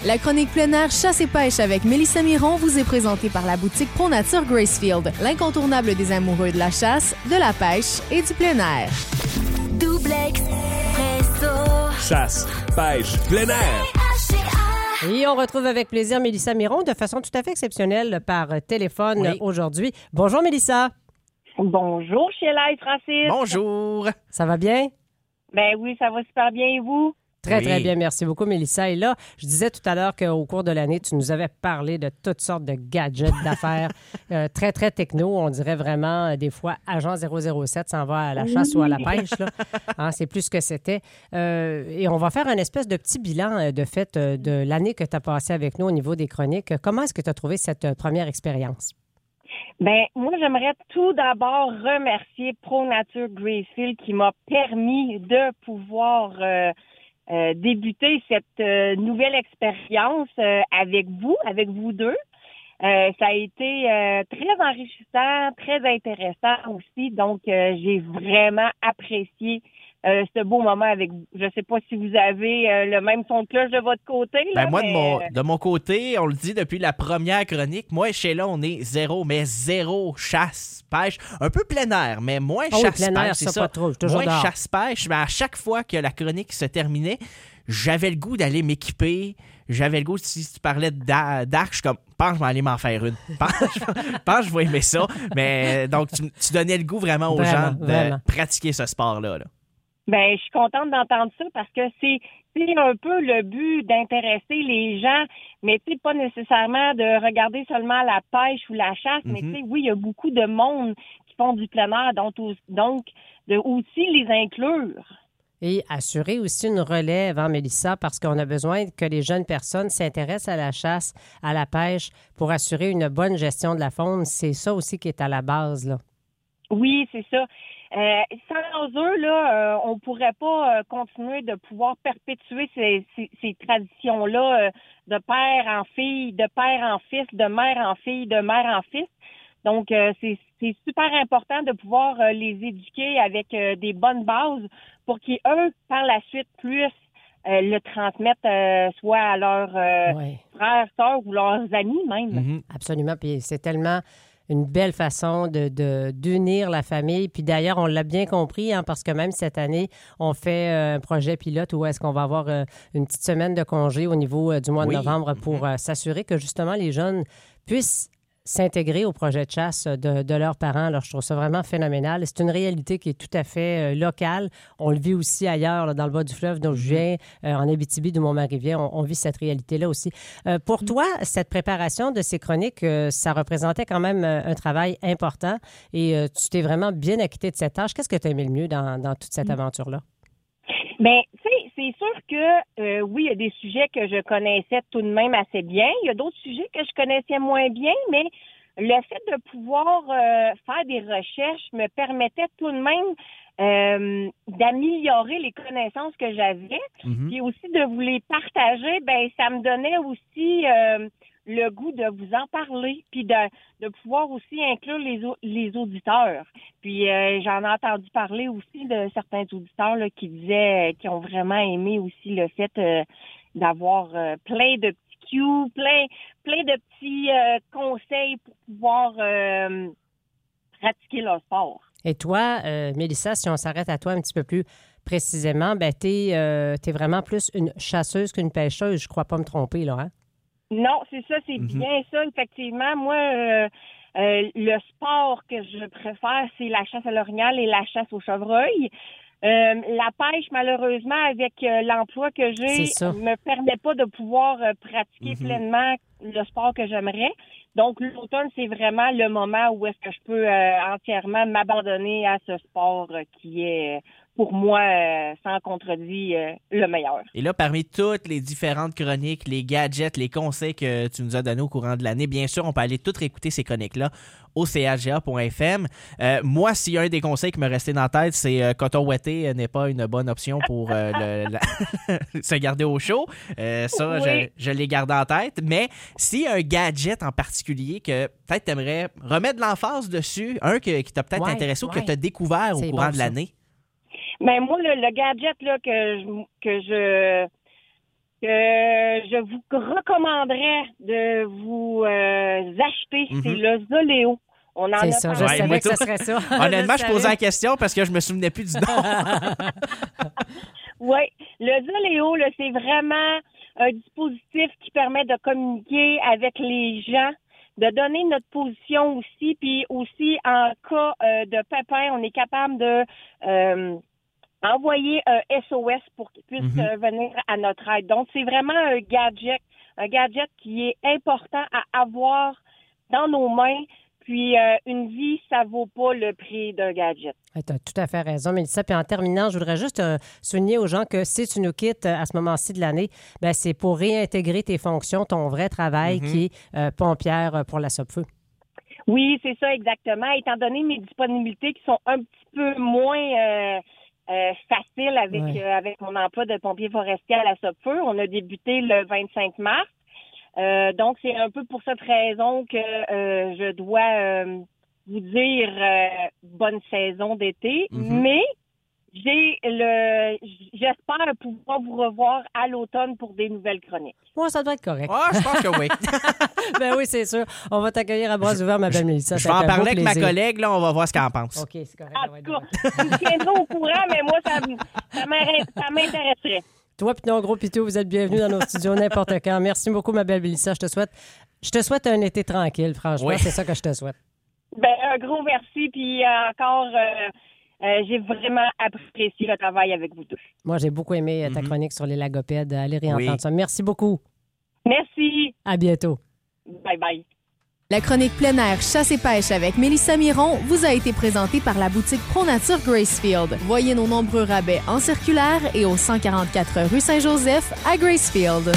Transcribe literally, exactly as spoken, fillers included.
La chronique plein air chasse et pêche avec Mélissa Miron vous est présentée par la boutique ProNature Gracefield, l'incontournable des amoureux de la chasse, de la pêche et du plein air. Double expresso. Chasse, pêche, plein air. Et on retrouve avec plaisir Mélissa Miron de façon tout à fait exceptionnelle par téléphone oui. aujourd'hui. Bonjour Mélissa. Bonjour Sheila et Francis. Bonjour. Ça va bien? Ben oui, ça va super bien et vous? Très, oui. très bien. Merci beaucoup, Mélissa. Et là, je disais tout à l'heure qu'au cours de l'année, tu nous avais parlé de toutes sortes de gadgets d'affaires euh, très, très techno. On dirait vraiment, euh, des fois, Agent zéro zéro sept s'en va à la chasse oui. ou à la pêche. Là. Hein, c'est plus ce que c'était. Euh, et on va faire un espèce de petit bilan, euh, de fait, euh, de l'année que tu as passée avec nous au niveau des chroniques. Comment est-ce que tu as trouvé cette euh, première expérience? Ben moi, j'aimerais tout d'abord remercier ProNature Gracefield qui m'a permis de pouvoir... Euh, Euh, débuter cette euh, nouvelle expérience euh, avec vous, avec vous deux. Euh, ça a été euh, très enrichissant, très intéressant aussi. Donc, euh, j'ai vraiment apprécié euh, ce beau moment avec vous. Je ne sais pas si vous avez euh, le même son de cloche de votre côté. Là, ben moi, mais... de, mon, de mon côté, on le dit depuis la première chronique, moi et Sheila, on est zéro, mais zéro chasse, pêche. Un peu plein air, mais moins oh, chasse-pêche, plein air, c'est ça. ça. Pas trop, toujours moins dehors. chasse-pêche, mais à chaque fois que la chronique se terminait, j'avais le goût d'aller m'équiper. J'avais le goût, si tu parlais d'arc, je suis comme, pense que je vais aller m'en faire une. Pense, pense que je vais aimer ça. Mais donc, tu, tu donnais le goût vraiment aux vraiment, gens de vraiment. pratiquer ce sport-là. Là. Ben, je suis contente d'entendre ça parce que c'est, c'est un peu le but d'intéresser les gens, mais tu sais, pas nécessairement de regarder seulement la pêche ou la chasse, mm-hmm. mais tu sais, oui, il y a beaucoup de monde qui font du plein air, donc, donc de aussi les inclure. Et assurer aussi une relève, hein, Mélissa, parce qu'on a besoin que les jeunes personnes s'intéressent à la chasse, à la pêche, pour assurer une bonne gestion de la faune. C'est ça aussi qui est à la base, là. Oui, c'est ça. Euh, sans eux, là, euh, on pourrait pas euh, continuer de pouvoir perpétuer ces, ces, ces traditions-là euh, de père en fille, de père en fils, de mère en fille, de mère en fils. Donc, euh, c'est, c'est super important de pouvoir euh, les éduquer avec euh, des bonnes bases pour qu'ils, eux, par la suite, puissent euh, le transmettre euh, soit à leurs euh, ouais. frères, sœurs ou leurs amis même. Mm-hmm. Absolument. Puis c'est tellement une belle façon de, de, d'unir la famille. Puis d'ailleurs, on l'a bien compris, hein, parce que même cette année, on fait euh, un projet pilote où est-ce qu'on va avoir euh, une petite semaine de congé au niveau euh, du mois oui. de novembre pour euh, s'assurer que justement les jeunes puissent s'intégrer au projet de chasse de, de leurs parents. Alors, je trouve ça vraiment phénoménal. C'est une réalité qui est tout à fait euh, locale. On le vit aussi ailleurs, là, dans le bas du fleuve, d'où je viens, euh, en Abitibi, d'où Mont-Marie-Vient. On, on vit cette réalité-là aussi. Euh, pour toi, cette préparation de ces chroniques, euh, ça représentait quand même euh, un travail important et euh, tu t'es vraiment bien acquitté de cette tâche. Qu'est-ce que tu as aimé le mieux dans, dans toute cette aventure-là? Bien, tu sais, c'est sûr que, euh, oui, il y a des sujets que je connaissais tout de même assez bien. Il y a d'autres sujets que je connaissais moins bien, mais le fait de pouvoir euh, faire des recherches me permettait tout de même euh, d'améliorer les connaissances que j'avais. Mm-hmm. Puis aussi de vous les partager, ben ça me donnait aussi euh, le goût de vous en parler, puis de, de pouvoir aussi inclure les, les auditeurs. Puis euh, j'en ai entendu parler aussi de certains auditeurs là, qui disaient, qui ont vraiment aimé aussi le fait euh, d'avoir euh, plein de petits cues, plein, plein de petits euh, conseils pour pouvoir euh, pratiquer leur sport. Et toi, euh, Mélissa, si on s'arrête à toi un petit peu plus précisément, ben t'es, euh, t'es vraiment plus une chasseuse qu'une pêcheuse, je crois pas me tromper, là, hein? Non, c'est ça, c'est mm-hmm. bien ça, effectivement. Moi, euh, euh, le sport que je préfère, c'est la chasse à l'orignal et la chasse au chevreuil. Euh, la pêche, malheureusement, avec euh, l'emploi que j'ai, ne me permet pas de pouvoir euh, pratiquer mm-hmm. pleinement le sport que j'aimerais. Donc, l'automne, c'est vraiment le moment où est-ce que je peux euh, entièrement m'abandonner à ce sport euh, qui est... Euh, pour moi, euh, sans contredit, euh, le meilleur. Et là, parmi toutes les différentes chroniques, les gadgets, les conseils que tu nous as donnés au courant de l'année, bien sûr, on peut aller toutes réécouter ces chroniques-là au c h g a point f m. Euh, moi, s'il y a un des conseils qui me restait dans la tête, c'est euh, coton ouaté euh, n'est pas une bonne option pour euh, le, la... se garder au chaud. Euh, ça, oui. je, je l'ai gardé en tête. Mais s'il y a un gadget en particulier que peut-être tu aimerais remettre de l'emphase dessus, un que, qui t'a peut-être ouais, intéressé ouais. ou que tu as découvert c'est au courant bon, de l'année? Mais moi, le, le gadget là que je, que je que je vous recommanderais de vous euh, acheter, Mm-hmm. c'est le Zoléo. On en C'est a ça, je parlé. Ouais, savais moi, que ça serait ça. Honnêtement, je, je posais savais. la question parce que je me souvenais plus du nom. Oui, le Zoléo, là, c'est vraiment un dispositif qui permet de communiquer avec les gens, de donner notre position aussi, puis aussi en cas euh, de pépin, on est capable de euh, envoyer un S O S pour qu'ils puissent Mhm. euh, venir à notre aide. Donc, c'est vraiment un gadget, un gadget qui est important à avoir dans nos mains. Puis, euh, une vie, ça vaut pas le prix d'un gadget. Tu as tout à fait raison, Mélissa. Puis en terminant, je voudrais juste euh, souligner aux gens que si tu nous quittes euh, à ce moment-ci de l'année, ben, c'est pour réintégrer tes fonctions, ton vrai travail Mhm. qui est euh, pompière euh, pour la Sopfeu. Oui, c'est ça, exactement. Étant donné mes disponibilités qui sont un petit peu moins euh, euh, faciles avec, Ouais. euh, avec mon emploi de pompier forestier à la Sopfeu, on a débuté le vingt-cinq mars. Euh, donc, c'est un peu pour cette raison que euh, je dois euh, vous dire euh, bonne saison d'été. Mhm. Mais j'ai le j'espère pouvoir vous revoir à l'automne pour des nouvelles chroniques. Moi, ça doit être correct. Ah, je pense que oui. Ben oui, c'est sûr. On va t'accueillir à bras ouverts, ma belle Mélissa. Je Ça vais a en été un beau parler avec ma plaisir. collègue, là, on va voir ce qu'elle en pense. OK, c'est correct. En ça va être tout bon. cas, vous me tiendrez au courant, mais moi, ça, m- ça m'arrête- ça m'intéresserait. Toi puis ton gros pitou, vous êtes bienvenus dans nos studios n'importe quand. Merci beaucoup, ma belle Mélissa. Je te souhaite, je te souhaite un été tranquille, franchement. Oui. C'est ça que je te souhaite. Ben, un gros merci, puis euh, encore, euh, euh, j'ai vraiment apprécié le travail avec vous tous. Moi, j'ai beaucoup aimé euh, ta Mhm. chronique sur les lagopèdes. Allez réentendre Oui. ça. Merci beaucoup. Merci. À bientôt. Bye bye. La chronique plein air chasse et pêche avec Mélissa Miron vous a été présentée par la boutique ProNature Gracefield. Voyez nos nombreux rabais en circulaire et au cent quarante-quatre rue Saint-Joseph à Gracefield.